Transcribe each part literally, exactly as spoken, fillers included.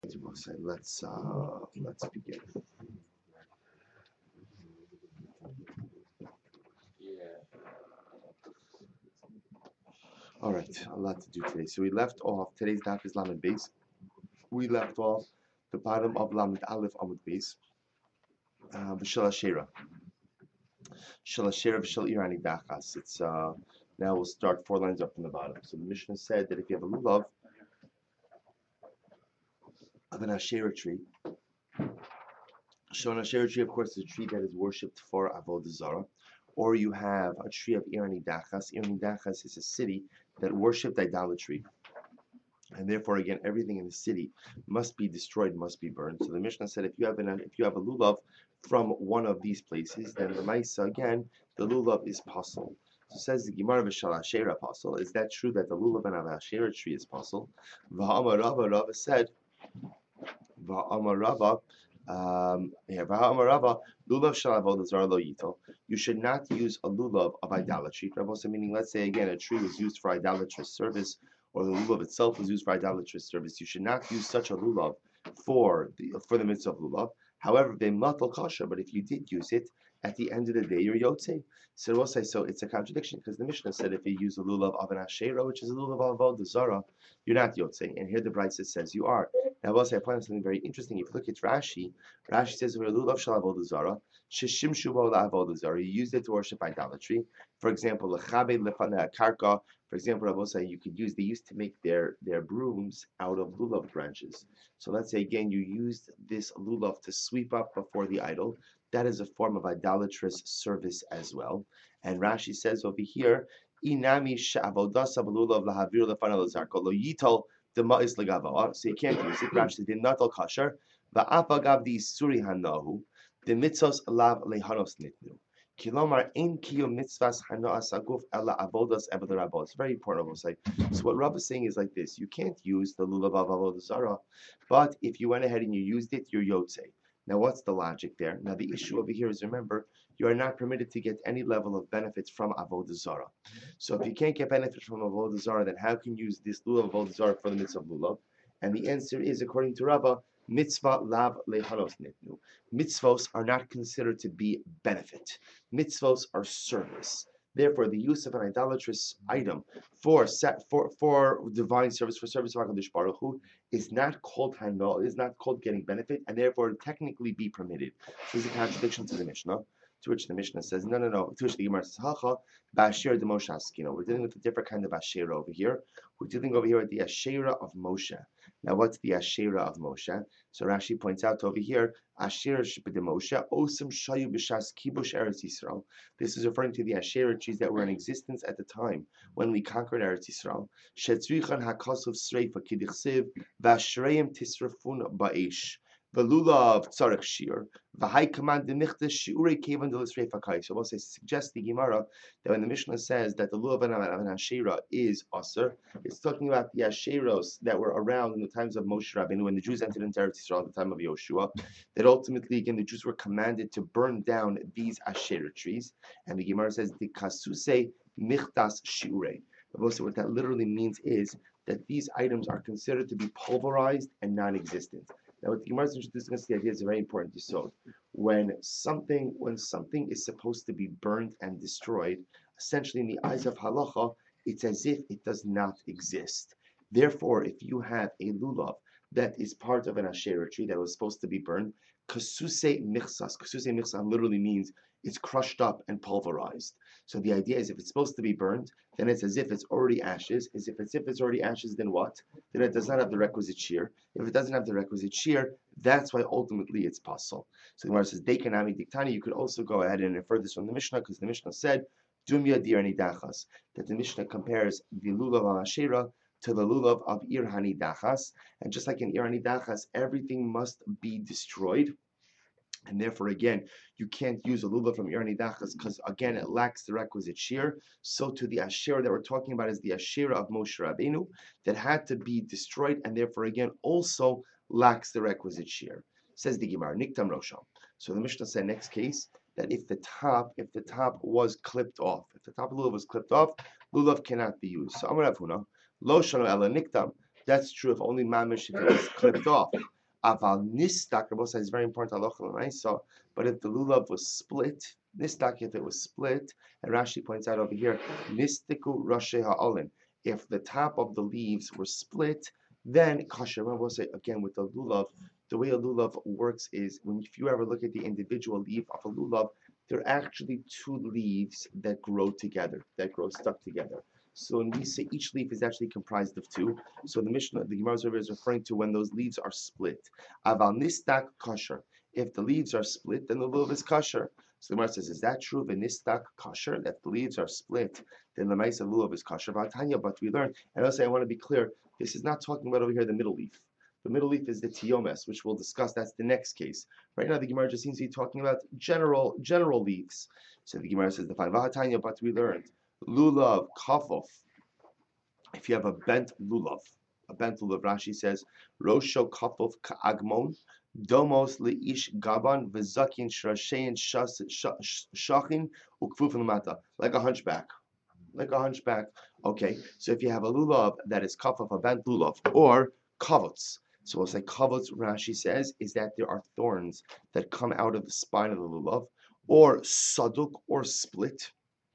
Let's uh, let's begin. All right, a lot to do today. So we left off today's daf is Lamed base. We left off the bottom of Lamed Aleph Amud base. V'shel Ashera, Shel Ashera v'shel Irani Dachas. It's uh, now we'll start four lines up from the bottom. So the Mishnah said that if you have a lulav of an Ashera tree, so an Ashera tree, of course, is a tree that is worshipped for Avodah Zarah, or you have a tree of Irani Dachas. Irani Dachas is a city that worshipped idolatry. And therefore, again, everything in the city must be destroyed, must be burned. So the Mishnah said, if you have an if you have a lulav from one of these places, then the Maisa, again, the lulav is possible. So says the Gemara v'shal Ashera possible. Is that true that the lulav and an Ashera tree is possible? V'ha'amar Rava, Rava said, V'ha'amar Rava, um, yeah, V'ha'amar Rava, lulav shel avodah zarah lo yitol. You should not use a lulav of idolatry. Also meaning, let's say again, a tree was used for idolatrous service, or the lulav itself was used for idolatrous service. You should not use such a lulav for the for the mitzvah of lulav. However, they matal kasha, but if you did use it, at the end of the day, you're yotze. So we'll say so. It's a contradiction because the Mishnah said if you use a lulav of an ashera, which is a lulav of avodah zarah, you're not yotze, and here the Brisa says you are. Now, we'll say I find something very interesting. If you look at Rashi, Rashi says a lulav shel avodah zarah, sheshimshu bo la'avodah zarah. You used it to worship idolatry. For example, lechabe lefana karka. For example, I will say you could use. They used to make their their brooms out of lulav branches. So let's say again, you used this lulav to sweep up before the idol. That is a form of idolatrous service as well. And Rashi says over here, inami she'avodasa b'lulav lahavir lefana lazarko lo yital dema'is legavoa. So you can't use it. Rashi did not al kasher. Va'apagav di suri hanahu the mitzvos lav lehanos nitnu. Kilomar ein kiyum mitzvahs hanoas aguf ela avodas eved rabos. It's very important. We'll say. So what Rav is saying is like this: you can't use the lulav of avodah zarah, but if you went ahead and you used it, you're yotze. Now, what's the logic there? Now, the issue over here is, remember, you are not permitted to get any level of benefits from avodah zarah. So, if you can't get benefits from avodah zarah, then how can you use this lulav of avodah zarah for the mitzvah of lulav? And the answer is, according to Rabbah, mitzvah lav lehanos nitnu. Mitzvos are not considered to be benefit. Mitzvos are service. Therefore, the use of an idolatrous item for set for, for divine service, for service of HaKadosh Baruch Hu, is not called hanal, is not called getting benefit, and therefore technically be permitted. So this is a contradiction to the Mishnah, to which the Mishnah says, no, no, no, to which the Gemara says, hacha, ba'asher de Moshe askino. We're dealing with a different kind of Asherah over here. We're dealing over here with the Asherah of Moshe. Now, what's the Asherah of Moshe? So Rashi points out over here, Asherah de Moshe, osam shayu b'shas kibush Eretz Yisrael. This is referring to the Asherah trees that were in existence at the time when we conquered Eretz Yisrael. Shetzrichan hakosov sreifa kidichsiv, v'ashreim tisrafun ba'esh. Velulav tzarech shir, v'hai command denichte shiurei kevan delisreifa kai. So we'll say, suggest the Gemara that when the Mishnah says that the lulav of an Asherah is aser, it's talking about the Asheros that were around in the times of Moshe Rabbeinu when the Jews entered into Eretz Yisrael at the time of Yoshua. That ultimately, again, the Jews were commanded to burn down these Asherah trees, and the Gemara says the kasuse michtas shiurei. What that literally means is that these items are considered to be pulverized and non-existent. Now, what the Gemara is introducing us to the idea is very important to so. When something, when something is supposed to be burned and destroyed, essentially in the eyes of halacha, it's as if it does not exist. Therefore, if you have a lulav that is part of an Asherah tree that was supposed to be burned, kasuse michsas. Kasuse michsas literally means it's crushed up and pulverized. So the idea is if it's supposed to be burned, then it's as if it's already ashes. As if it's if it's already ashes, then what? Then it does not have the requisite shear. If it doesn't have the requisite shear, that's why ultimately it's pasul. So the Gemara says, Dekanami diktani. You could also go ahead and infer this from the Mishnah because the Mishnah said, Dumya dirani dachas, that the Mishnah compares the lulav al Asherah to the lulav of irhani dachas, and just like in irhani dachas, everything must be destroyed. And therefore, again, you can't use a lulav from Irani Dachas because, again, it lacks the requisite shear. So, to the Asherah that we're talking about is the Asherah of Moshe Rabbeinu that had to be destroyed and, therefore, again, also lacks the requisite shear. Says the Gemara, Niktam Rosham. So, the Mishnah said, next case, that if the top, if the top was clipped off, if the top of the lulav was clipped off, lulav cannot be used. So, Amar Avuna, Lo Shano Ela Niktam. That's true if only mamish if it was clipped off. Aval nistak, Rabbi says, is very important halacha l'maisa. But if the lulav was split, nistak, if it was split, and Rashi points out over here, nistiku rashi ha'olin. If the top of the leaves were split, then kasher. Rabbi say again with the lulav, the way a lulav works is when if you ever look at the individual leaf of a lulav, they're actually two leaves that grow together, that grow stuck together. So when we say each leaf is actually comprised of two, so the Mishnah, the Gemara is referring to when those leaves are split. Aval nistak kasher. If the leaves are split, then the lulav is kasher. So the Gemara says, is that true? V'nistak kasher, that the leaves are split, then the ma'isa lulav is kasher. V'atanya, but we learn, and I'll say I want to be clear, this is not talking about over here the middle leaf. The middle leaf is the tiomes, which we'll discuss. That's the next case. Right now, the Gemara just seems to be talking about general general leaves. So the Gemara says the fine v'atanya, but we learned lulav kafof. If you have a bent lulav, a bent lulav, Rashi says rosho kafof ka'agmon domos leish gaban v'zakin shrashein shachin ukfufin lamata, like a hunchback, like a hunchback. Okay, so if you have a lulav that is kafof, a bent lulav, or kavutz. So we'll say kavutz, Rashi says, is that there are thorns that come out of the spine of the lulav, or saduk, or split,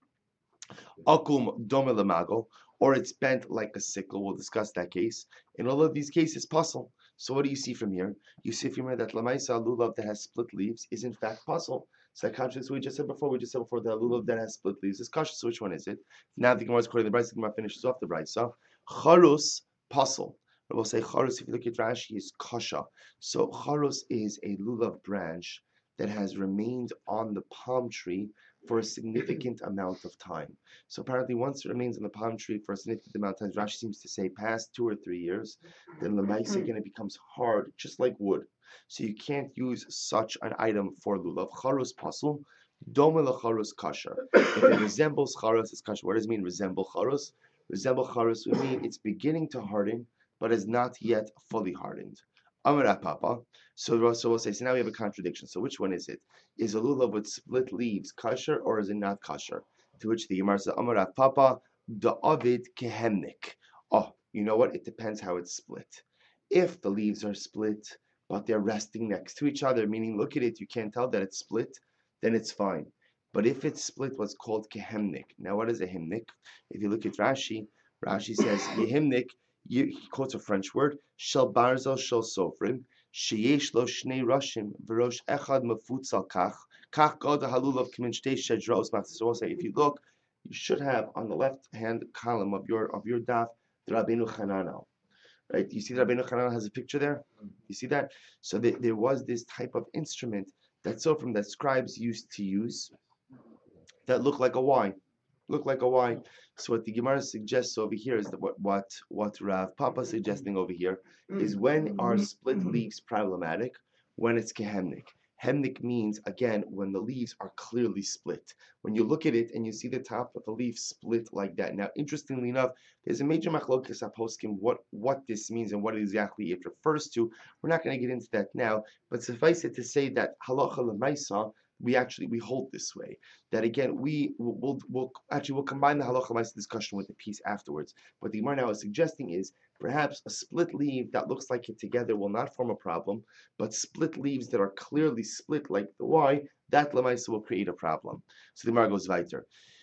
akum dome lemago, or it's bent like a sickle. We'll discuss that case. In all of these cases, puzzle. So what do you see from here? You see from here that lamaisa lulav that has split leaves is in fact puzzle. So conscious, we just said before, we just said before that lulav that has split leaves is kasha. So which one is it? Now the Gemara is quoting the Brisa. The Gemara finishes off the Brisa. Charus puzzle. We'll say charus, if you look at Rashi, is kasha. So charus is a lulav branch that has remained on the palm tree for a significant amount of time. So apparently once it remains on the palm tree for a significant amount of time, Rashi seems to say past two or three years, then the maisa again it becomes hard, just like wood. So you can't use such an item for lulav. Charus pasul, dome lecharus kasher. If it resembles charus, it's kasher. What does it mean resemble charus? Resemble charus would mean it's beginning to harden, but is not yet fully hardened. Amar Papa. So, so we'll say, so now we have a contradiction. So which one is it? Is a lulav with split leaves kasher or is it not kasher? To which the Gemara says, Amar Papa, the Ovid kehemnik. Oh, you know what? It depends how it's split. If the leaves are split, but they're resting next to each other, meaning look at it, you can't tell that it's split, then it's fine. But if it's split, what's called kehemnik. Now what is a himnik? If you look at Rashi, Rashi says, Yehimnik, he quotes a French word, shel barzel shel sofrim, sheyesh lo shnei roshim, v'rosh echad mefutzal kach, kach god halulav k'min shtei shedros matzah. So I'll say, if you look, you should have on the left-hand column of your of your daf, the Rabbeinu Chananel. Right? You see that Rabbeinu Chananel has a picture there? You see that? So there, there was this type of instrument that sofrim, that scribes used to use, that looked like a Y. Look like a Y. So what the Gemara suggests over here is that what what what Rav Papa is suggesting over here is when are split leaves problematic? When it's kehemnik. Hemnik means again when the leaves are clearly split. When you look at it and you see the top of the leaf split like that. Now, interestingly enough, there's a major machlokes aposkim what what this means and what exactly it refers to. We're not going to get into that now, but suffice it to say that halacha l'maisa, we actually we hold this way, that again we will we'll, we'll actually we'll combine the halacha l'maisa discussion with the piece afterwards. What the Gemara now is suggesting is perhaps a split leaf that looks like it together will not form a problem, but split leaves that are clearly split like the Y, that l'maisa will create a problem. So the Gemara goes weiter.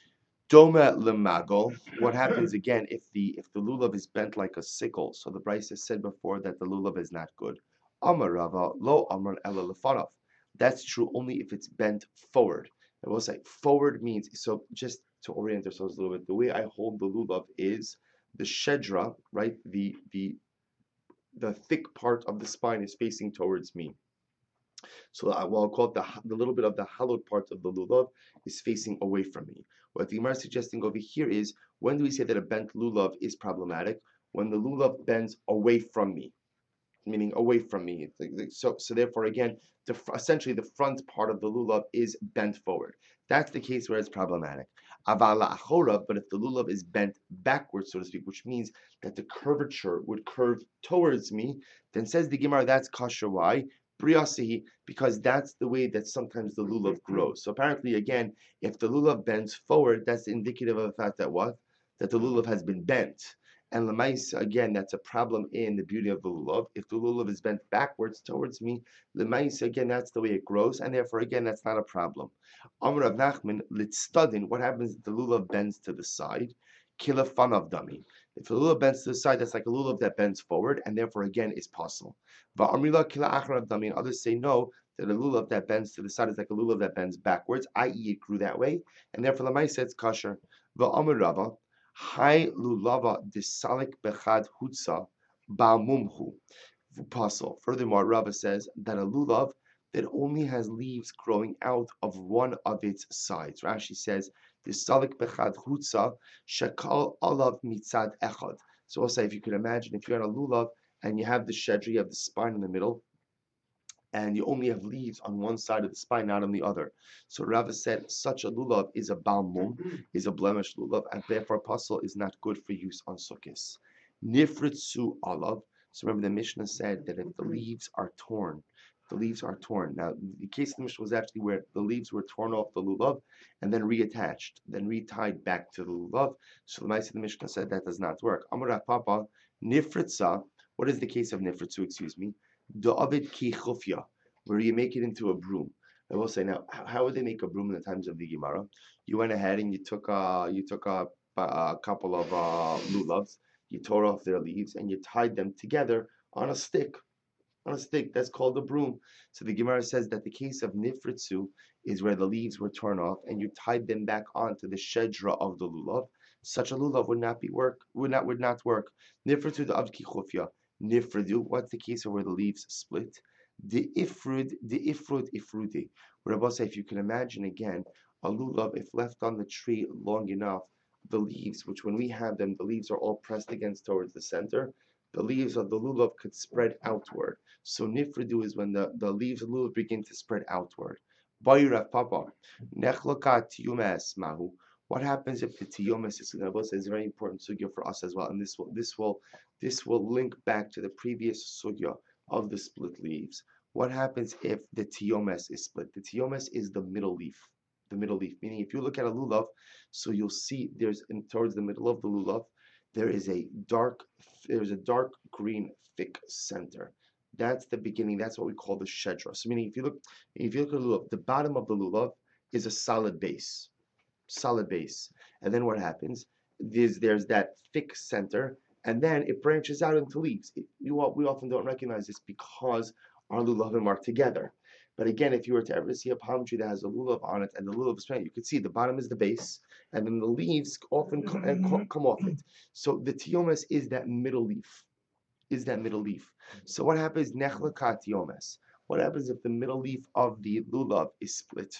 Doma lemago. What happens again if the if the lulav is bent like a sickle? So the Brisa said before that the lulav is not good. Amar Rava lo amar ela lefanav. That's true only if it's bent forward. And we'll say forward means, so just to orient ourselves a little bit, the way I hold the lulav is the shedra, right? The the the thick part of the spine is facing towards me. So I will call it the, the little bit of the hollowed part of the lulav is facing away from me. What the Gemara is suggesting over here is, when do we say that a bent lulav is problematic? When the lulav bends away from me, meaning away from me. So, so therefore, again, the, essentially the front part of the lulav is bent forward. That's the case where it's problematic. Avala achora, but if the lulav is bent backwards, so to speak, which means that the curvature would curve towards me, then says the Gemara, that's kasher. Why? Briyasehi, because that's the way that sometimes the lulav grows. So apparently, again, if the lulav bends forward, that's indicative of the fact that what? That the lulav has been bent. And Lemais, again, that's a problem in the beauty of the lulav. If the lulav is bent backwards towards me, Lemais, again, that's the way it grows, and therefore, again, that's not a problem. Amr Rav Nachman, Litzstadin, what happens if the lulav bends to the side? Kilafanav dami. If the lulav bends to the side, that's like a lulav that bends forward, and therefore, again, is possible. Va'amrila kila achrav dami, and others say no, that a lulav that bends to the side is like a lulav that bends backwards, that is, it grew that way, and therefore, Lemais, it's kosher. Va'amr Rava, Hai lulava disalik bechad hutza ba'mumhu v'pasel. Furthermore, Rava says that a lulav that only has leaves growing out of one of its sides. Rashi says disalik bechad hutza shekal alav mitzad echad. So we'll say, if you could imagine, if you're on a lulav and you have the shedra, you have the spine in the middle, and you only have leaves on one side of the spine, not on the other. So Rava said such a lulav is a balmum, is a blemished lulav, and therefore apostle is not good for use on sukkahs. Nifritzu alav. So remember the Mishnah said that if the leaves are torn, the leaves are torn. Now the case of the Mishnah was actually where the leaves were torn off the lulav and then reattached, then retied back to the lulav. So the the Mishnah said that does not work. Amar Papa nifritza. What is the case of nifritzu? Excuse me. Da'avid ki chufya, where you make it into a broom. I will say now, how would they make a broom in the times of the Gemara? You went ahead and you took a you took a, a couple of uh, lulavs, you tore off their leaves, and you tied them together on a stick. On a stick, that's called a broom. So the Gemara says that the case of nifritzu is where the leaves were torn off and you tied them back onto the shedra of the lulav. Such a lulav would not be work would not would not work. Nifritzu da'avid ki chufya. Nifridu, what's the case of where the leaves split? The ifrud, the ifrud ifrudi. Where Rabbi say, if you can imagine again, a lulav, if left on the tree long enough, the leaves, which when we have them, the leaves are all pressed against towards the center, the leaves of the lulav could spread outward. So nifridu is when the, the leaves of the lulav begin to spread outward. Bayurav Papa, nechlokat yumes mahu. What happens if the tiyomes is is a very important sugya for us as well, and this will this will this will link back to the previous sugya of the split leaves. What happens if the tiyomes is split? The tiyomes is the middle leaf, the middle leaf. Meaning, if you look at a lulav, so you'll see there's in towards the middle of the lulav, there is a dark there's a dark green thick center. That's the beginning. That's what we call the shedra. So, meaning, if you look if you look at the lulav, the bottom of the lulav is a solid base. Solid base, and then what happens? There's there's that thick center, and then it branches out into leaves. It, you, we often don't recognize this because our lulavim are together. But again, if you were to ever see a palm tree that has a lulav on it and the lulav is spread, you could see the bottom is the base, and then the leaves often come, come off it. So the tiomes is that middle leaf, is that middle leaf. So what happens? Nechlakat tiomes. What happens if the middle leaf of the lulav is split?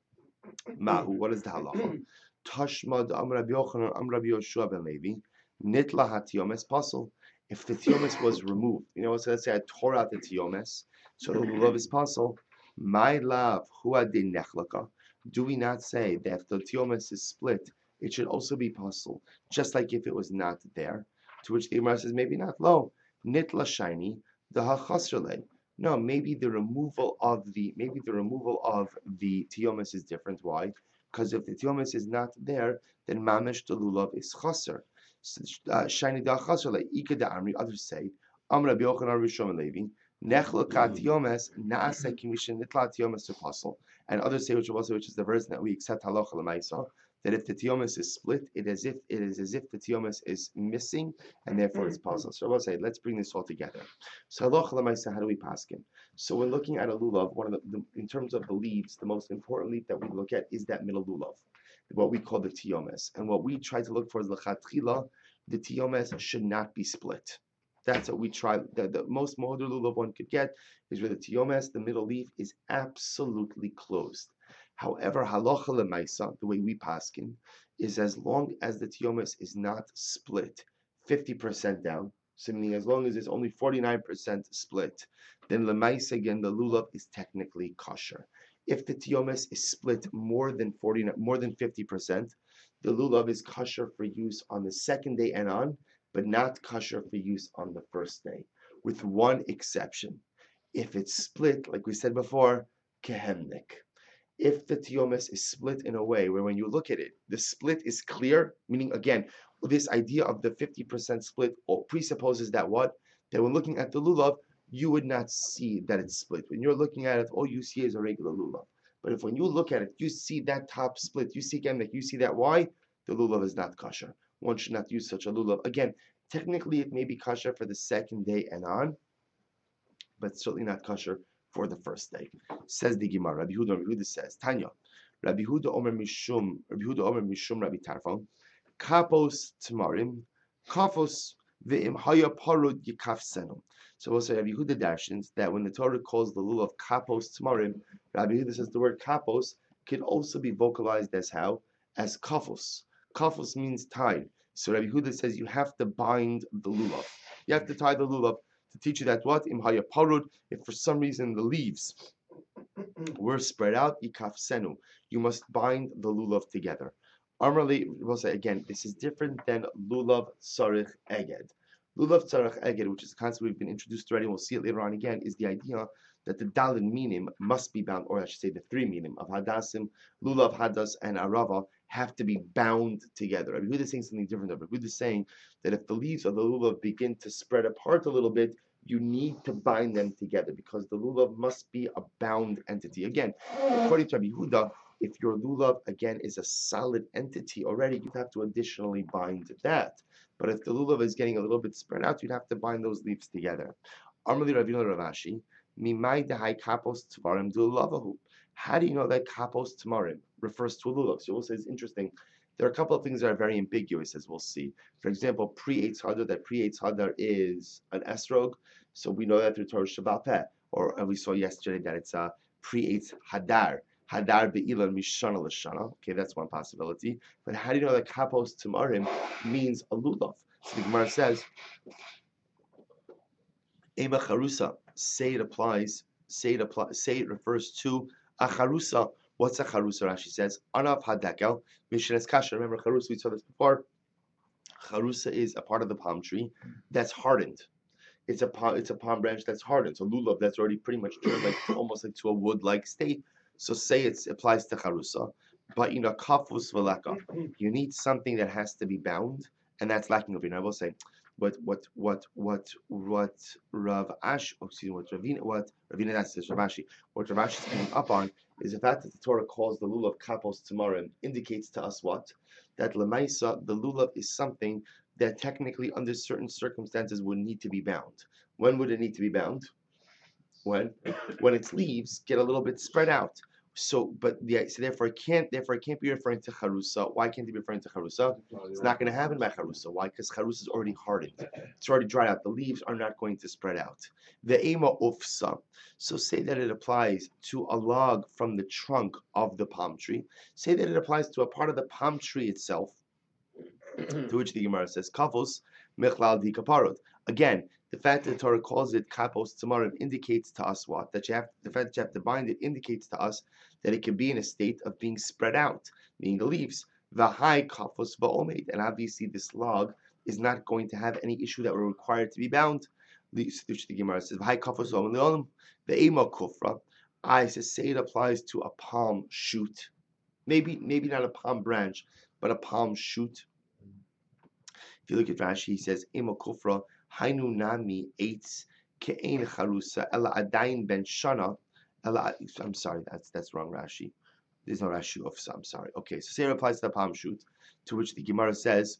Mahu, what is the halacha? Tashmad Am Rabbi Yochanan Am Rabbi Yoshua ben Levi Nitla HaTiomes Pasul. If the tiomes was removed, you know, so let's say I tore out the tiomes, so the lulav is pasul. My love, huadin nechlaka. Do we not say that if the tiomes is split, it should also be pasul, just like if it was not there? To which the Gemara says, maybe not. Lo nitla shiny the hachasrele. No, maybe the removal of the maybe the removal of the tiomes is different. Why? Because if the tiomes is not there, then mamish the lulav is chaser. Shiny da chaser like ika da amri. Others say, Am Rabbi Yochanan Rishon Levi nechlokat tiomes naase kimishin nitla tiomes to pasul. And others say, which also which is the verse that we accept halacha l'maisa, that if the tiomes is split, it is if it is as if the tiomes is missing, and therefore it's pasul. So I will say, let's bring this all together. So halacha l'maisa, how do we paskin? So when looking at a lulav, one of the, the in terms of the leaves, the most important leaf that we look at is that middle lulav, what we call the tiomes, and what we try to look for is lechatchila. The tiomes should not be split. That's what we try. The, the most modern lulav one could get is where the tiomes, the middle leaf, is absolutely closed. However, halacha l'maisa, the way we paskin, is as long as the tiomes is not split fifty percent down, so meaning as long as it's only forty-nine percent split, then l'maisa again, the lulav is technically kosher. If the tiomes is split more than forty, more than fifty percent, the lulav is kosher for use on the second day and on, but not kosher for use on the first day, with one exception. If it's split, like we said before, kehemnik. If the tiomes is split in a way where when you look at it, the split is clear, meaning again, this idea of the fifty percent split or presupposes that what? That when looking at the lulav, you would not see that it's split. When you're looking at it, all you see is a regular lulav. But if when you look at it, you see that top split, you see again that you see that Y, the lulav is not kosher. One should not use such a lulav. Again, technically it may be kosher for the second day and on, but certainly not kosher for the first day. Says the Gemara. Rabbi Huda, Rabbi Huda says, Tanya, Rabbi Huda Omer Mishum, Rabbi Huda Omer Mishum Rabbi Tarfon, Kapos Tamarim, Kafos Ve'im Haya Parud Yikaf Senum. So we'll say Rabbi Huda darshins that when the Torah calls the lulav Kapos Tamarim, Rabbi Huda says the word Kapos can also be vocalized as how? As Kafos. Kafos means tied. So Rabbi Huda says you have to bind the lulav. You have to tie the lulav to teach you that what? Im Haya Parud, if for some reason the leaves were spread out, Yikaf Senu. You must bind the lulav together. Amrali, we'll say again, this is different than lulav tzarich eged. Lulav tzarich eged, which is a concept we've been introduced already, we'll see it later on again, is the idea that the dalid minim must be bound, or I should say the three minim of hadassim, lulav, hadas, and arava have to be bound together. Rabbi Huda is saying something different. Rabbi Huda is saying that if the leaves of the lulav begin to spread apart a little bit, you need to bind them together because the lulav must be a bound entity. Again, according to Rabbi Huda, if your lulav, again, is a solid entity already, you'd have to additionally bind that. But if the lulav is getting a little bit spread out, you'd have to bind those leaves together. Amrli Ravina Ravashi, Mimai dehai kapos tvarim dulavahu. How do you know that kapos tamarim refers to a lulav? So we'll say it's interesting. There are a couple of things that are very ambiguous, as we'll see. For example, pre-Eitz Hadar, that pre-Eitz Hadar is an esrog, so we know that through Torah Shabbat Peh, or we saw yesterday that it's a pre-Eitz Hadar. Hadar be'ilan mishana l'shana. Okay, that's one possibility. But how do you know that kapos tamarim means a lulav? So the Gemara says, Ema charusa. Say it applies. Say it applies. Say it refers to a charusa. What's a charusa? Rashi says, Anav hadakel mishenes kasha. Remember charusa? We saw this before. Charusa is a part of the palm tree that's hardened. It's a palm. It's a palm branch that's hardened. So lulav that's already pretty much turned like almost like to a wood-like state. So say it applies to charusa, but you know kafus veleka. You need something that has to be bound, and that's lacking over here. I will say, what what what what what Rav Ash, oh, excuse me, what Ravina, what Ravina that says Ravashi, what Ravashi is coming up on is the fact that the Torah calls the lulav kapos tamarim indicates to us what? That lemaisa, the lulav is something that technically under certain circumstances would need to be bound. When would it need to be bound? When when its leaves get a little bit spread out. So, but the so therefore it can't therefore it can't be referring to charusa. Why can't it be referring to charusa? It's not going to happen by charusa. Why? Because charusa is already hardened. It's already dried out. The leaves are not going to spread out. The ema ufsa. So say that it applies to a log from the trunk of the palm tree. Say that it applies to a part of the palm tree itself, to which the Gemara says kafos mechlal di kaparot. Again, the fact that the Torah calls it kapos tamarim indicates to us what? That you have the fact that you have to bind it indicates to us that it can be in a state of being spread out, meaning the leaves. V'hai kafos va'omed, and obviously this log is not going to have any issue that we're required to be bound. Which the Gemara says v'hai kafos va'omed the ema kufra. I say it applies to a palm shoot, maybe maybe not a palm branch, but a palm shoot. If you look at Rashi, he says ema kufra. Hainu nami eitz ke'ein charusa ela adayin ben shana ela. I'm sorry, that's that's wrong Rashi. There's no Rashi of. I'm sorry. Okay, so say it applies to the palm shoot, to which the Gemara says.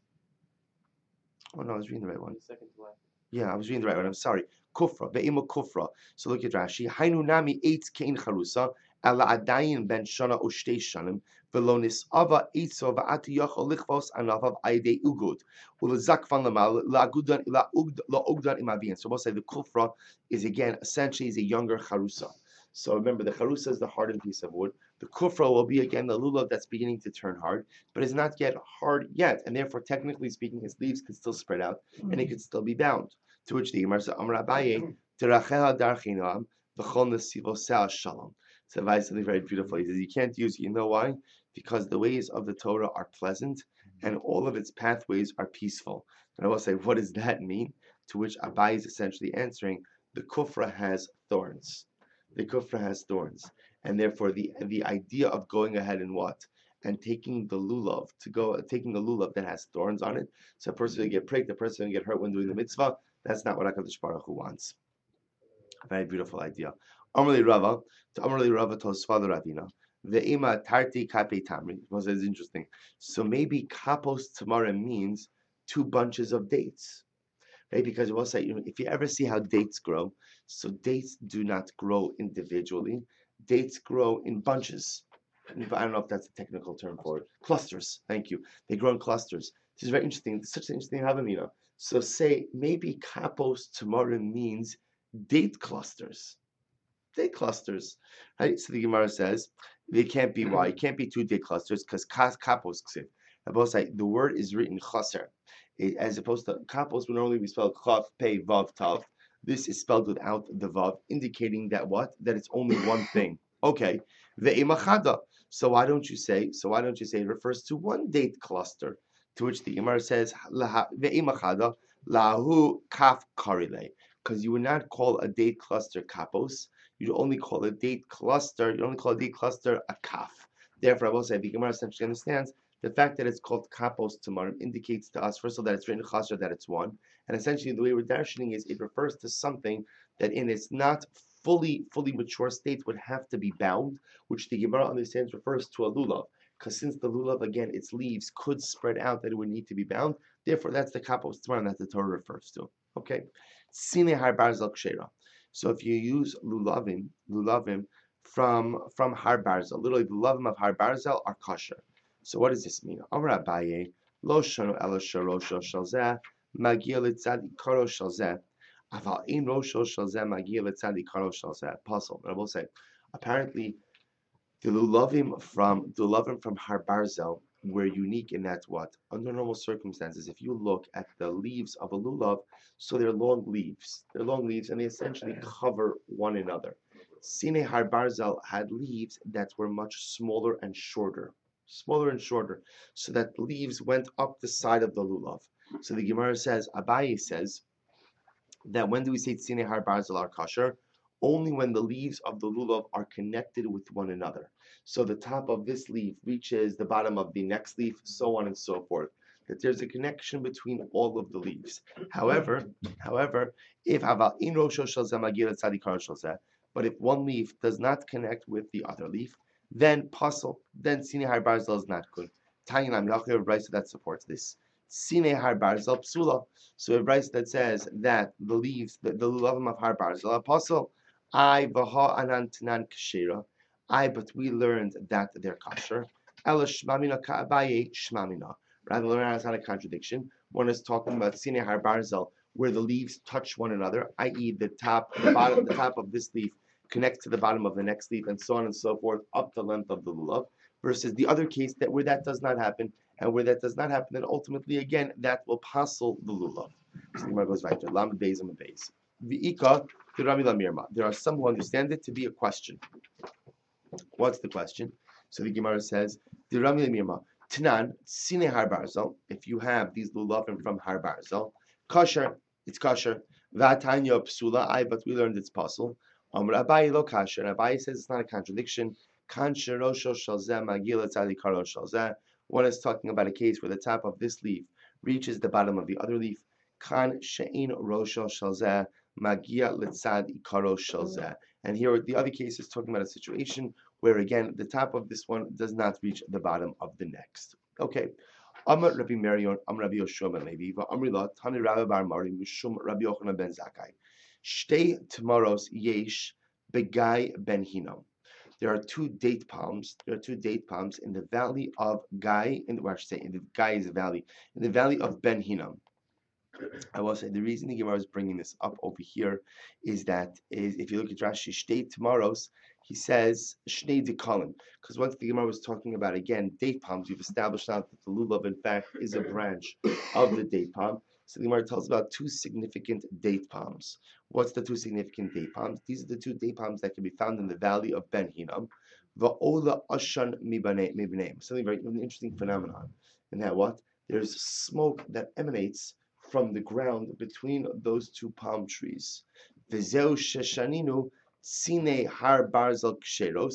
Oh no, I was reading the right one. Second to last. Yeah, I was reading the right one. I'm sorry. Kufra ve'ima kufra. So look at Rashi. Hainu nami eitz ke'ein charusa ela adayin ben shana ushtei shanim. Velonis ava itzo va'ati yachol lichvos anavav aidei ugud ulazakvan lamal la'agudan la'ugdan imavian. So we'll say the kufra is again essentially is a younger charusa. So remember the charusa is the hardened piece of wood. The kufra will be again the lulav that's beginning to turn hard, but is not yet hard yet, and therefore technically speaking, its leaves could still spread out and it could still be bound. To which the Gemara says, Amar Abaye, Terachel darchinam v'chol nesivosel shalom. So Abaye something very beautiful. He says you can't use it. You know why? Because the ways of the Torah are pleasant and all of its pathways are peaceful. And I will say, what does that mean? To which Abai is essentially answering, the kufra has thorns. The kufra has thorns. And therefore the the idea of going ahead and what? and taking the lulav to go, taking a lulav that has thorns on it, so a person will get pricked, a person will get hurt when doing the mitzvah. That's not what HaKadosh Baruch Hu wants. Very beautiful idea. Amrli Rava, to Amrli Rava to his father Ravina. Ve'ima tarti kape tamri. Was is interesting. So maybe kapos tomorrow means two bunches of dates, right? Because it was like, you know, if you ever see how dates grow, so dates do not grow individually. Dates grow in bunches. I don't know if that's a technical term for it. Clusters. Thank you. They grow in clusters. This is very interesting. It's such an interesting Havamina. So say maybe kapos tomorrow means date clusters. Date clusters, right? So the Gemara says they can't be why it can't be two date clusters because kapos ksiv. Both like the word is written chaser, it, as opposed to kapos would normally be spelled chav pei vav tav. This is spelled without the vav, indicating that what? That it's only one thing. Okay, ve'imachada. So why don't you say? So why don't you say it refers to one date cluster? To which the Gemara says ve'imachada lahu kaf karile. Because you would not call a date cluster kapos, you'd only call a date cluster, you only call a date cluster a kaf. Therefore, I will say the Gemara essentially understands the fact that it's called kapos tomorrow indicates to us, first of all, that it's written chasr, that it's one, and essentially the way we're darshaning is it refers to something that in its not fully fully mature state would have to be bound, which the Gemara understands refers to a lulav. Because since the lulav, again, its leaves could spread out, that it would need to be bound. Therefore, that's the kapos tomorrow that the Torah refers to. Okay. Sine har barzel kshera. So if you use lulavim, lulavim from from har barzel, literally the lulavim of har barzel are kosher. So what does this mean? Amar Abaye, lo shanu ela sharosho shel zeh magia litzadi karo shel zeh. Aval in rosho shel zeh magia litzadi karo shel zeh. Puzzle. I will say, apparently, the lulavim from the lulavim from har barzel were unique in that what? Under normal circumstances, if you look at the leaves of a lulav, so they're long leaves. They're long leaves and they essentially cover one another. Sine har barzel had leaves that were much smaller and shorter. Smaller and shorter. So that the leaves went up the side of the lulav. So the Gemara says, Abaye says, that when do we say Sine har barzel are kosher? Only when the leaves of the lulav are connected with one another. So the top of this leaf reaches the bottom of the next leaf, so on and so forth. That there's a connection between all of the leaves. However, however, if but if one leaf does not connect with the other leaf, then puzzle, then Sine har barzel is not good. Tainam Yachav writes that supports this. Sine har barzel psula. So it writes that says that the leaves, the, the lulavim of har barzel, apostle. I vaha anantanan kashira. I, but we learned that they're kosher. Ela shmamina ka'abaye shmamina. Rather than it's not a contradiction. One is talking about sine har barzel, where the leaves touch one another, that is, the top, the bottom, the top of this leaf connects to the bottom of the next leaf, and so on and so forth, up the length of the lulav. Versus the other case that where that does not happen, and where that does not happen, then ultimately again that will passel the lulav. So the Gemara goes right to lam beis and beis. V'ika. There are some who understand it to be a question. What's the question? So the Gemara says, Tanan, Sine har barzel, if you have these lulavim from har barzel, kosher, it's kosher. Vatanya psula, I, but we learned it's possible. Amr Abaye lo kasher, and Abaye says it's not a contradiction. Kan sherosho shel zeh magila tzadi karo shel zeh. One is talking about a case where the top of this leaf reaches the bottom of the other leaf. Kan she'in rosho shel zeh magia litzad ikaro shel zeh. And here the other case is talking about a situation where again the top of this one does not reach the bottom of the next. Okay. Amar Rabbi Merion, Amar Rabbi Yoshua ben Levi, Amri la Tani Rabbi Bar Mari Mishum Rabbi Yochanan ben Zakkai. Shtei Tamaros Yesh Begai ben Hinnom. There are two date palms. There are two date palms in the valley of Gai, in the, well, I should say, in the Gai is a valley, in the valley of Ben Hinnom. I will say the reason the Gemara is bringing this up over here is that is if you look at Rashi, Shtei Tamaros, he says Shnei Dekalim, because once the Gemara was talking about again date palms, we've established out that the lulav in fact is a branch of the date palm. So the Gemara tells about two significant date palms. What's the two significant date palms? These are the two date palms that can be found in the valley of Ben Hinnom. Va'ola Ashan Mibaneim. Something very interesting phenomenon. And that what? There's smoke that emanates from the ground between those two palm trees. V'zeu sheshaninu sine har barzel ksheros.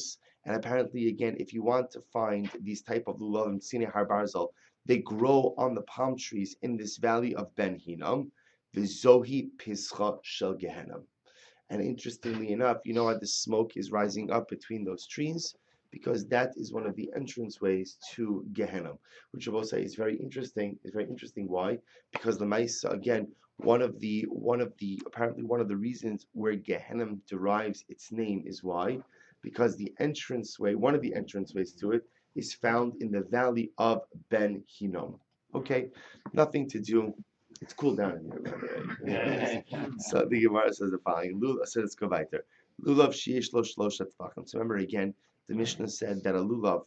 And apparently, again, if you want to find these type of lulavim, Sinei Har Barzal, they grow on the palm trees in this valley of Ben Hinnom, Vizohi Pischa Shel Gehenna. And interestingly enough, you know why the smoke is rising up between those trees? Because that is one of the entranceways to Gehenna, which I will say is very interesting. Is very interesting. Why? Because the Maisa, again, one of the one of the apparently one of the reasons where Gehenna derives its name is why? Because the entranceway, one of the entranceways to it, is found in the valley of Ben Hinnom. Okay, nothing to do. It's cool down in here, by the way. So the Gemara says the following. Lulav, so let's go weiter. Lulav sheyesh lo shlosha tefachim. So remember again, the Mishnah said that a lulav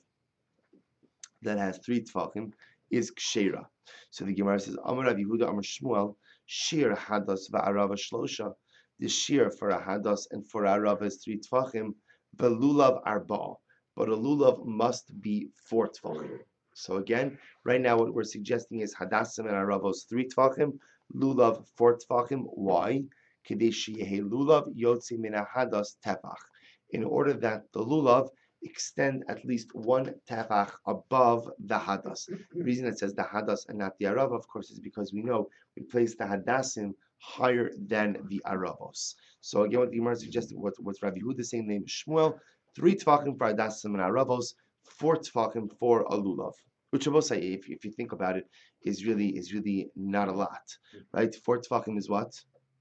that has three tefachim is kshera. So the Gemara says, Amar Rav Yehuda, Amar Shmuel, shir hadas va'arava shlosha. The shir for a hadas and for a arava is three tefachim. The lulav arba, but a lulav must be four tefachim. So again, right now what we're suggesting is hadassim and aravos three tefachim, lulav four tefachim. Why? Kadesh yehe lulav yotzi min hadas tefach. In order that the lulav extend at least one tefach above the hadas. The reason it says the hadas and not the arav, of course, is because we know we place the hadassim higher than the aravos. So again, what the Gemara suggested, what what Rabbi Yehuda saying, name is Shmuel, three tefachim for hadassim and aravos, four tefachim for a lulav. Which I will say, if, if you think about it, is really is really not a lot, right? Four tefachim is what?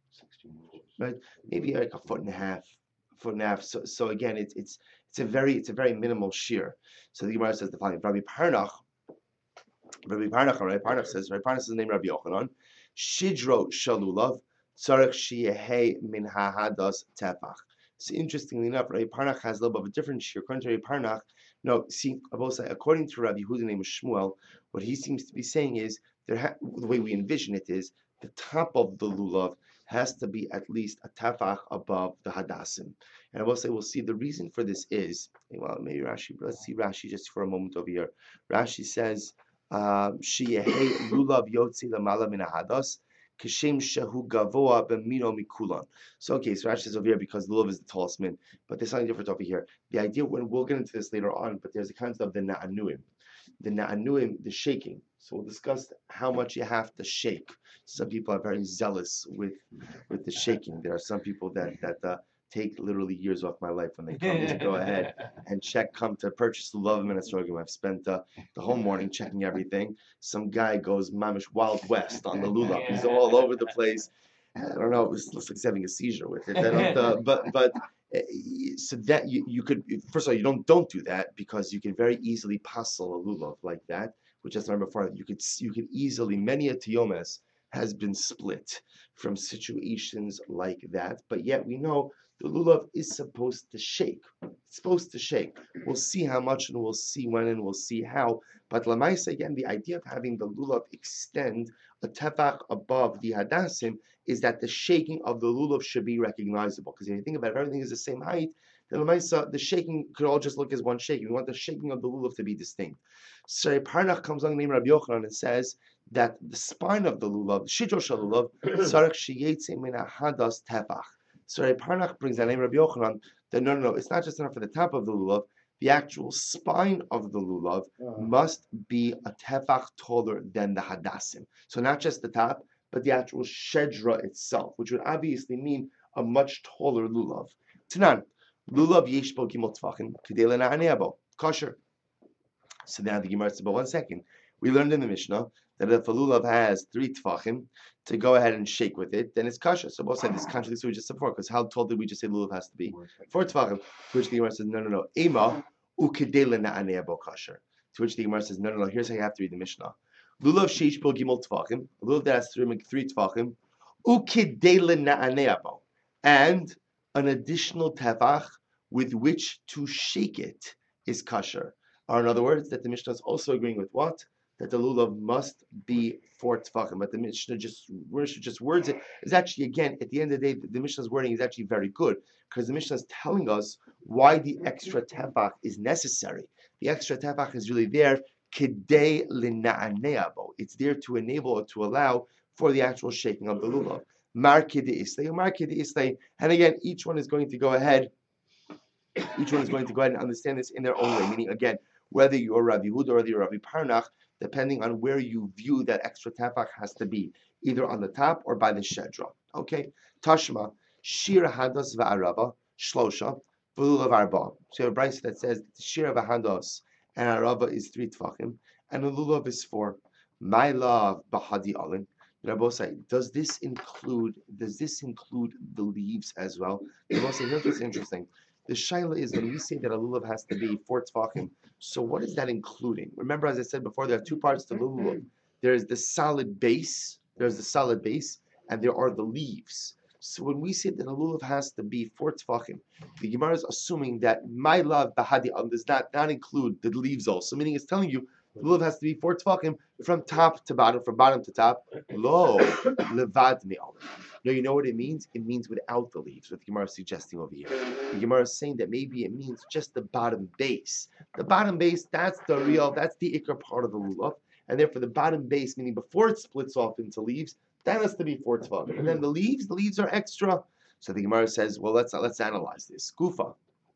Right? Maybe like a foot and a half, a foot and a half. So so again, it's it's it's a very it's a very minimal shear. So the Gemara says the following: Rabbi Parnach, Rabbi Parnach, Rabbi Parnach says, Rabbi Parnach says the name Rabbi Yochanan, Shidro Shalulav, Tzarech Shiyehei Min Hahadas Tefach. So interestingly enough, Rabbi Parnach has a little bit of a different shear. According to Rabbi Parnach, no, see, I will say, according to Rabbi Yehuda name of Shmuel, what he seems to be saying is there. Ha- the way we envision it is the top of the lulav has to be at least a tefach above the hadassim. And I will say, we'll see the reason for this is, well, maybe Rashi, let's see Rashi just for a moment over here. Rashi says, Shiyehei lulav yotzi lamala min hadas, kishem shehu gavoa b'mino mikulan. So, okay, so Rashi says over here because lulav is the tallest min, but there's something different over here. The idea, when we'll get into this later on, but there's a concept of the na'anuim. The na'anuim, the shaking. So we'll discuss how much you have to shake. Some people are very zealous with with the shaking. There are some people that that uh, take literally years off my life when they come to go ahead and check, come to purchase the lulav and esrogim. I've spent uh, the whole morning checking everything. Some guy goes mamish Wild West on the lulav. He's all over the place. I don't know. It looks like he's having a seizure with it. I don't, uh, but but uh, so that you, you could first of all you don't don't do that because you can very easily passel a lulav like that. Which as I remember before, you could you could easily many a tiyomes has been split from situations like that. But yet we know the lulav is supposed to shake. It's supposed to shake. We'll see how much and we'll see when and we'll see how. But lamaisa, again, the idea of having the lulav extend a tefach above the hadassim is that the shaking of the lulav should be recognizable. Because if you think about it, if everything is the same height, then lamaisa, the shaking could all just look as one shaking. We want the shaking of the lulav to be distinct. So Parnach comes along named Rabbi Yochanan and says that the spine of the lulav, shidro shel lulav, tzarech sheyetze min hadas tefach. So Rabbi Parnach brings that name Rabbi Yochanan that no, no, no, it's not just enough for the top of the lulav. The actual spine of the lulav uh. must be a tefach taller than the hadassim. So not just the top, but the actual shedra itself, which would obviously mean a much taller lulav. Tanan, lulav yesh bo gimel tefachim k'dei lena'anei bo kosher. So now the Gemara says, but one second. We learned in the Mishnah that if a lulav has three tefachim to go ahead and shake with it, then it's kasha. So both sides this contradicts what we just said before, because how tall did we just say lulav has to be? Four tefachim. To which the Gemara says, no, no, no. Ema ukedele na'anei bo kasher. To which the Gemara says, no, no, no. Here's how you have to read the Mishnah. Lulav sheish bo gimel tefachim. A lulav that has three, three tefachim. Ukedele na'anei bo. And an additional tefach with which to shake it is kasher. Or in other words, that the Mishnah is also agreeing with what? That the lulav must be four tefachim. But the Mishnah just, Mishnah just words it. Is actually, again, at the end of the day, the Mishnah's wording is actually very good because the Mishnah is telling us why the extra tefach is necessary. The extra tefach is really there, kedei lina'anei bo. It's there to enable or to allow for the actual shaking of the lulav. Mar kedei islay, mar kedei islay. And again, each one is going to go ahead Each one is going to go ahead and understand this in their own way. Meaning, again, whether you're Rabbi Yehuda or whether you're Rabbi Parnach, depending on where you view that extra tefach has to be, either on the top or by the shedra. Okay, Tashma Shir Hados va'arava shlosha v'lulav arba. So you have a brayso that says Shir v'hados and arava is three tefachim and the lulav is four. My love bahadi alin. Does this include? Does this include the leaves as well? Rabbi, here's what's interesting. The shaila is when we say that a lulav has to be four tefachim. So what is that including? Remember, as I said before, there are two parts to the lulav. There is the solid base. There's the solid base, and there are the leaves. So when we say that a lulav has to be four tefachim, the Gemara is assuming that my love bahadi alin does not not include the leaves also. Meaning, it's telling you. The lulav has to be four tefachim from top to bottom, from bottom to top. Lo levad me'al. No, you know what it means? It means without the leaves. What the Gemara is suggesting over here. The Gemara is saying that maybe it means just the bottom base. The bottom base, that's the real, that's the ikar part of the lulav, and therefore the bottom base, meaning before it splits off into leaves, that has to be four tefachim. And then the leaves, the leaves are extra. So the Gemara says, well, let's let's analyze this. Gufa.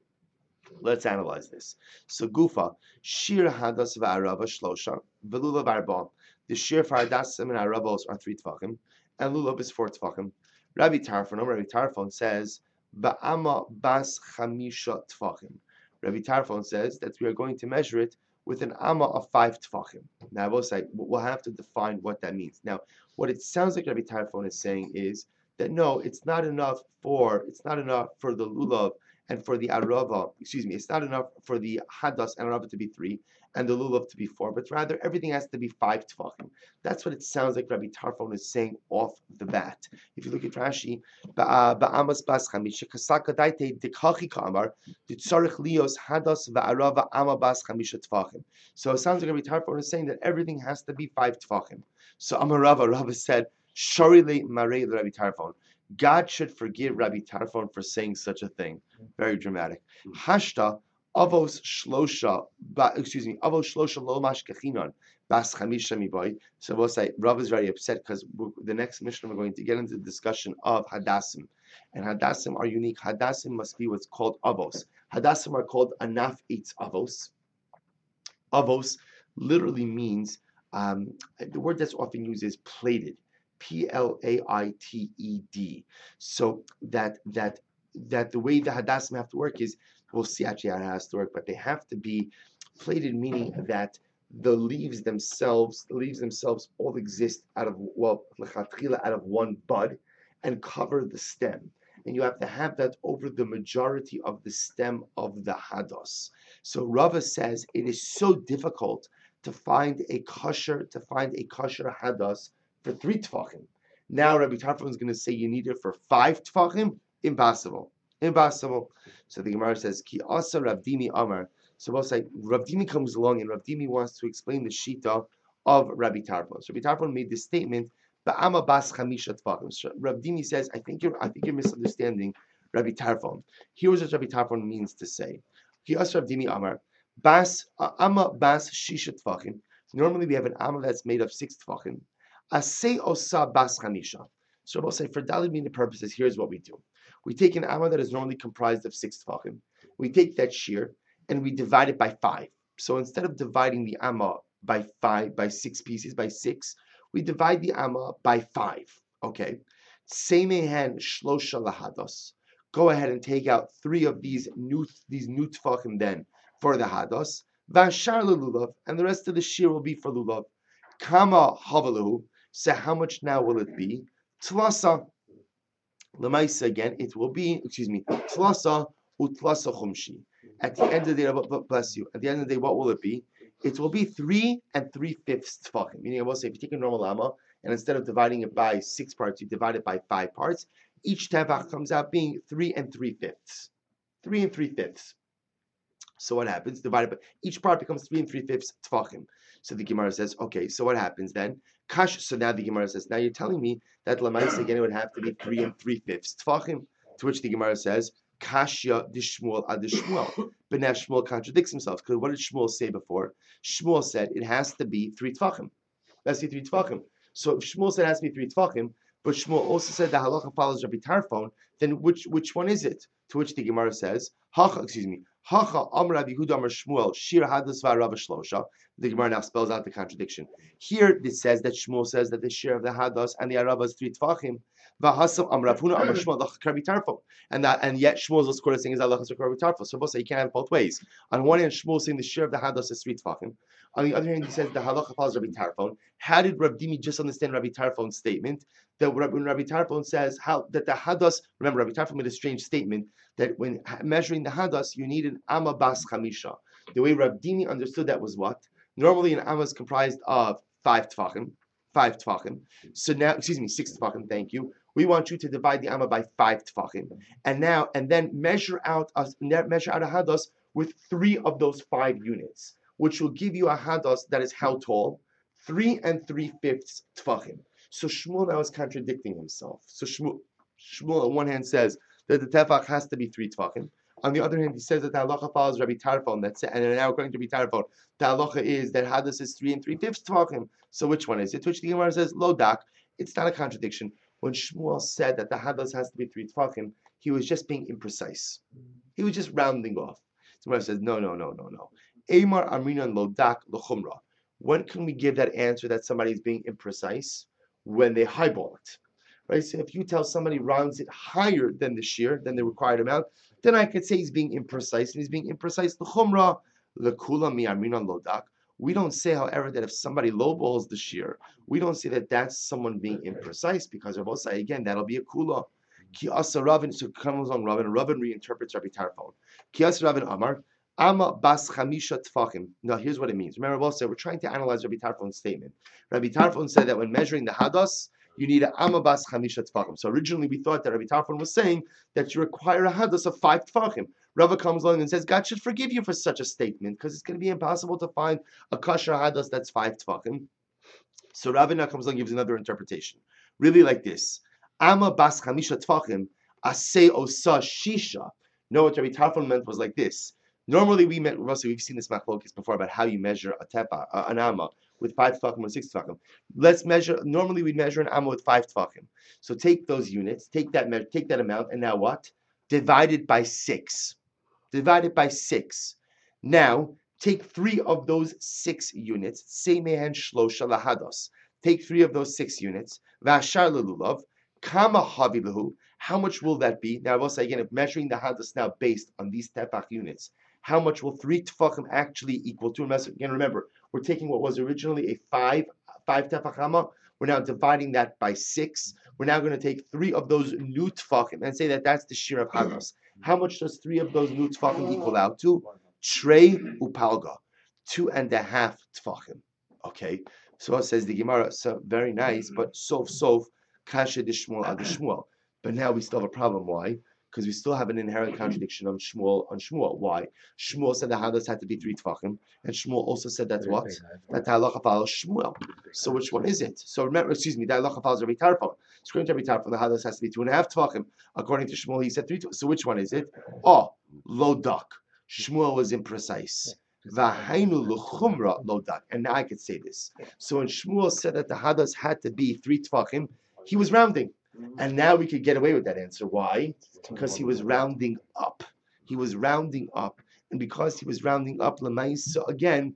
Let's analyze this. So Gufa, Shir Hadas va'arava shlosha, v'lulav arba. The Shir for Hadasim and Aravos are three tefachim, and lulav is four tefachim. Rabbi Tarfon, Rabbi Tarfon says, Ba'ama bas chamisha tefachim. Rabbi Tarfon says that we are going to measure it with an amma of five tefachim. Now I will say, we'll have to define what that means. Now, what it sounds like Rabbi Tarfon is saying is that no, it's not enough for, it's not enough for the lulav and for the arava, excuse me, it's not enough for the hadas and arava to be three and the lulav to be four, but rather everything has to be five tefachim. That's what it sounds like Rabbi Tarfon is saying off the bat. If you look at Rashi, ba'amas bas chamisha kasaka daite dikachi kamar ditzarich lios hadas va'arava amma bas chamisha tefachim. So it sounds like Rabbi Tarfon is saying that everything has to be five tefachim. So Amarava, Rava said, Sharile marei Rabbi Tarfon. God should forgive Rabbi Tarfon for saying such a thing. Very dramatic. Hashta avos shlosha, excuse me, avos shlosha lo mashkechinon bas chamisha miboy. So we'll say Rav is very upset because the next mission we're going to get into the discussion of hadassim, and hadassim are unique. Hadassim must be what's called avos. Hadassim are called anaf eitz avos. Avos literally means um, the word that's often used is plated. P L A I T E D. So that that that the way the hadassim have to work is, we'll see actually how it has to work, but they have to be plated, meaning that the leaves themselves, the leaves themselves all exist out of, well, out of one bud and cover the stem. And you have to have that over the majority of the stem of the hados. So Rava says it is so difficult to find a kosher, to find a kosher hados for three tefachim. Now Rabbi Tarfon is going to say you need it for five tefachim. Impossible, impossible. So the Gemara says ki asa Rav Dimi Amar. So we'll say Rav Dimi comes along and Rav Dimi wants to explain the shita of Rabbi Tarfon. So Rabbi Tarfon made this statement, Ba'ama bas chamisha tefachim. So Rav Dimi says, I think you're, I think you're misunderstanding Rabbi Tarfon. Here's what Rabbi Tarfon means to say. Ki asa Rav Dimi Amar. Bas amma bas shisha tefachim. Normally we have an amma that's made of six tefachim. Asay osa bas chamisha. So we'll say for dalid meaning purposes, here's what we do. We take an amma that is normally comprised of six tefachim. We take that shear and we divide it by five. So instead of dividing the amma by five, by six pieces, by six, we divide the amma by five. Okay. Seimehen shlosha lahados. Go ahead and take out three of these new these new tefachim then for the hados. Vashar lulav, and the rest of the shear will be for lulav. Kama havalu. So how much now will it be? Tlasa. Lemaisa again, it will be, excuse me, tlasa utlasa chumshi. At the end of the day, bless you. At the end of the day, what will it be? It will be three and three fifths tefachim. Meaning, I will say, if you take a normal amma and instead of dividing it by six parts, you divide it by five parts, each tefach comes out being three and three fifths. Three and three fifths. So what happens? Divided by each part becomes three and three fifths tefachim. So the Gemara says, okay, so what happens then? Kash. So now the Gemara says, now you're telling me that Lamaisa again it would have to be three and three fifths tefachim. To which the Gemara says, Kashya dishmuel ad Shmuel. But now Shmuel contradicts himself because what did Shmuel say before? Shmuel said it has to be three tefachim. That's the three tefachim. So if Shmuel said it has to be three tefachim, but Shmuel also said that halacha follows Rabbi Tarfon, then which which one is it? To which the Gemara says, Hacha, excuse me. Hacha Amr Rabbi Yehuda Amr Shmuel Shir Hadas VaRava Shlosha. The Gemara now spells out the contradiction. Here it says that Shmuel says that the share of the Hadas and the Arava is three Tvachim. V'Hasam Amr Rav Huna Amr Shmuel Lach Karbi Tarfo. And that, and yet Shmuel's also quoted saying is Allah Karbi Tarfo. So both say you can't have it both ways. On one hand, Shmuel saying the share of the Hadas is three Tvachim. On the other hand, he says the halacha follows Rabbi Tarfon. How did Rav Dimi just understand Rabbi Tarfon's statement? That when Rabbi Tarfon says how that the hadas, remember Rabbi Tarfon made a strange statement that when measuring the hadas, you need an amma bas chamisha. The way Rav Dimi understood that was what? Normally an amma is comprised of five tefachim, five tefachim. So now, excuse me, six tefachim. Thank you. We want you to divide the amma by five tefachim, and now and then measure out a measure out a hadas with three of those five units, which will give you a hadas that is how tall? Three and three-fifths tefachim. So Shmuel now is contradicting himself. So Shmuel, Shmuel on one hand says that the tefach has to be three tefachim. On the other hand, he says that the halacha follows Rabbi Tarfon. That's it. And now according to Rabbi Tarfon, the halacha is that hadas is three and three-fifths tefachim. So which one is it? Which the Gemara says, lo dak. It's not a contradiction. When Shmuel said that the hadas has to be three tefachim, he was just being imprecise. He was just rounding off. So Gemara says, no, no, no, no, no. Eimar Amrinan lo dak lo chumra. When can we give that answer that somebody is being imprecise? When they highball it, right? So if you tell somebody rounds it higher than the shear, than the required amount, then I could say he's being imprecise, and he's being imprecise. L'chumra lekula mi amrinan lo dak. We don't say, however, that if somebody lowballs the shear, we don't say that that's someone being imprecise, because Rav say again that'll be a kula. Ki asa Ravin, so comes along Ravin, and Ravin reinterprets Rabbi Tarfon. Ki asa Ravin Amar. Amma bas chamisha tefachim. Now, here's what it means. Remember, we'll say we're trying to analyze Rabbi Tarfon's statement. Rabbi Tarfon said that when measuring the hadas, you need an amma bas chamisha tefachim. So originally, we thought that Rabbi Tarfon was saying that you require a hadas of five tefachim. Rava comes along and says, God should forgive you for such a statement because it's going to be impossible to find a kosher hadas that's five tefachim. So Rava now comes along and gives another interpretation. Really like this. Amma bas chamisha tefachim aseh osa shisha. No, what Rabbi Tarfon meant was like this. Normally, we met, we've seen this machlokes before about how you measure a tepa, uh, an amma, with five tefachim or six tefachim. Let's measure. Normally, we measure an amma with five tefachim. So take those units, take that measure, take that amount, and now what? Divide it by six. Divide it by six. Now take three of those six units. Say mehen shlosha lahados. Take three of those six units. V'ashar lelulav. Kama havilahu. How much will that be? Now I will say again, if measuring the hadas now based on these tefach units, how much will three tefachim actually equal to? Again, remember, we're taking what was originally a five, five tefach amma. We're now dividing that by six. We're now going to take three of those new tefachim and say that that's the shir of hadas. How much does three of those new tefachim equal out to? Trey upalga, two and a half tefachim. Okay, so it says the Gemara. So very nice, but sof sof kasha dishmuel ad Shmuel. But now we still have a problem. Why? Because we still have an inherent contradiction on Shmuel on Shmuel. Why? Shmuel said the hadas had to be three tefachim, and Shmuel also said that's what? That the halacha follows Shmuel. So which one is it? So remember, excuse me, the halacha follows Rabbi Tarfon. According to Rabbi Tarfon, the hadas has to be two and a half tefachim. According to Shmuel, he said three. So which one is it? Oh, lo dak. Shmuel was imprecise. V'hainu l'chumra lo dak. And now I could say this. So when Shmuel said that the hadas had to be three tefachim, he was rounding. And now we could get away with that answer. Why? Because he was rounding up. He was rounding up. And because he was rounding up, Lamaisa again,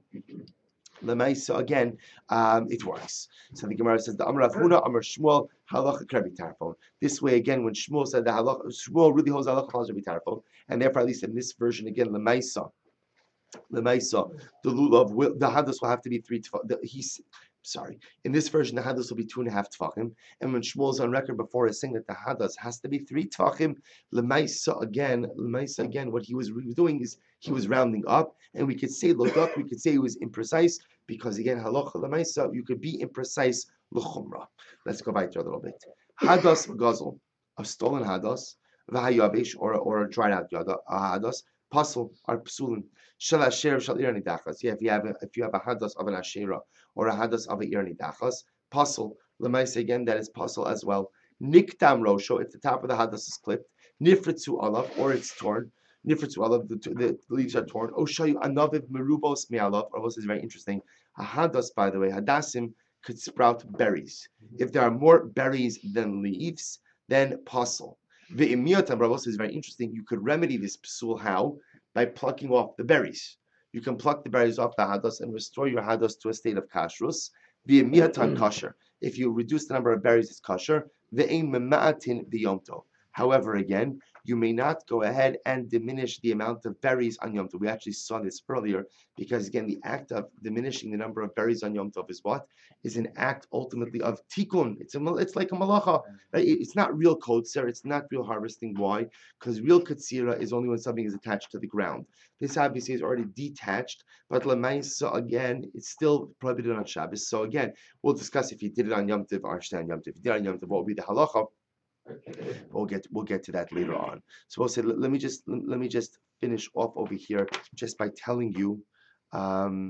Lamaisa again, um, it works. So the Gemara says, the Amar Rav Huna, Amar Shmuel, halacha Rabbi Tarfon. This way again, when Shmuel said the halacha, Shmuel really holds halacha follows Rabbi Tarfon. And therefore, at least in this version again, Lamaisa, Lamaisa, the lulav, will, the hadas will have to be three. The, he's Sorry. In this version, the hadas will be two and a half tefachim. And when Shmuel is on record before is saying that the hadas has to be three tefachim, lemaisa again, lemaisa again, what he was doing is he was rounding up, and we could say lodak, we could say he was imprecise because again, halacha lemaisa, you could be imprecise l'chumra. Let's go back to a little bit. Hadas gazel, a stolen hadas, v'hayavish or or a dried out yada, a hadas. Pasul are psulin. Shal asher shal irani dachas. Yeah, if you have a, if you have a hadas of an ashera or a hadas of a irani dachas, pasul. Lemaisa again, that is pasul as well. Niktam rosho. If the top of the hadas is clipped, nifritzu alav or it's torn. Nifritzu alav, the, the leaves are torn. Oshayu anaviv merubos me'alav. Or this is very interesting. A hadas, by the way, hadasim could sprout berries. If there are more berries than leaves, then pasul. The imiyatan bravos is very interesting. You could remedy this psul how? By plucking off the berries. You can pluck the berries off the hadas and restore your hadas to a state of kashrus. The imiyatan kosher. If you reduce the number of berries, it's kosher. The ein mema'atin v'yomto. However, again, you may not go ahead and diminish the amount of berries on Yom Tov. We actually saw this earlier because, again, the act of diminishing the number of berries on Yom Tov is what? Is an act ultimately of tikkun. It's a, it's like a malacha. Right? It's not real kotzer. It's not real harvesting. Why? Because real katsira is only when something is attached to the ground. This obviously is already detached, but lemaisa, again, it's still prohibited on Shabbos. So again, we'll discuss if you did it on Yom Tov or on Yom Tov. If you did it on Yom Tov, what would be the halacha? We'll get we'll get to that later on. So we'll say let, let me just let, let me just finish off over here just by telling you. Um,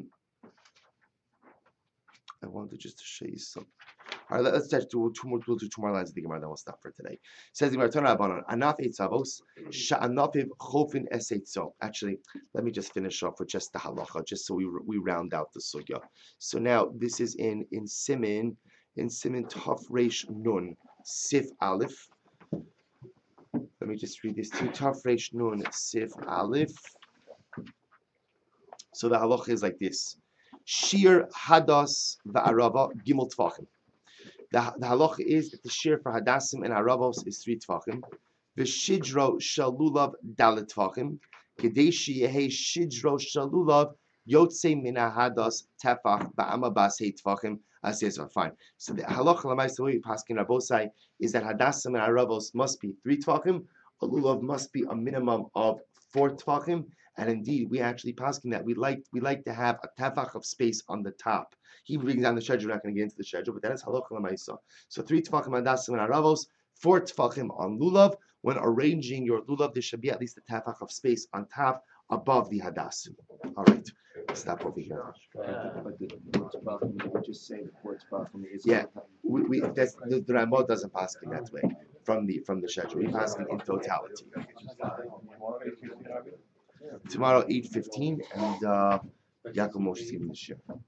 I wanted just to show you some. All right, let, let's just do two more. We'll do two more lines of the Gemara, then we'll stop for today. It says the Gemara, Tana Rabbanan, Anaf eitzavos, sha'anafiv chofin eseitzo. Actually, let me just finish off with just the halacha, just so we we round out the sugya. So now this is in in Simin in Simin Tov Reish Nun. Sif Aleph. Let me just read this. Taf Reish Nun Sif Aleph. So the halacha is like this: Shir Hadas va'arava gimel tfachim. The the halacha is that the shir for hadasim and aravos is three tfachim. V'shidro shalulav dalet tfachim. Kedei sheyehe shidro shalulav yotze min hadas tefach ba'ama basei tfachim. I say so, fine. So the halacha l'maisa, the way we paskin Rabosai is that hadasim and aravos must be three tefachim. A lulav must be a minimum of four tefachim. And indeed, we actually paskin that we like we like to have a tefach of space on the top. He brings down the schedule. We're not going to get into the schedule, but that is halacha l'maisa. So three tefachim hadasim and aravos, four tefachim on lulav. When arranging your lulav, there should be at least a tefach of space on top above the hadasim. All right. Stop over here. Yeah, we, we that's the, the Ramah doesn't pass in that way from the from the schedule. We pass in totality. Tomorrow eight fifteen and uh Yaakov Moshe is even this year.